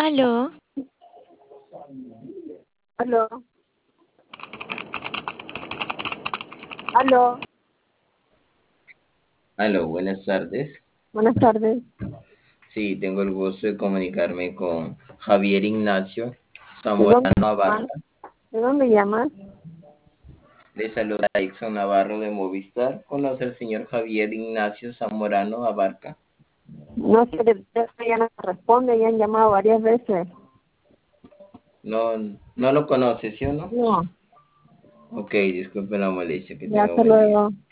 Aló, Aló, aló, Aló, buenas tardes. buenas tardes. Sí, tengo el gusto de comunicarme con Javier Ignacio ¿De dónde Zamorano llamas? Abarca. ¿De dónde llamas? Le saluda Dixon Navarro de Movistar. ¿Conoce al señor Javier Ignacio Zamorano Abarca? No sé, ya no responde, ya han llamado varias veces. No, no lo conoce, ¿sí o no? No, Ok, disculpe la molestia, que ya tenga hasta buen día. luego.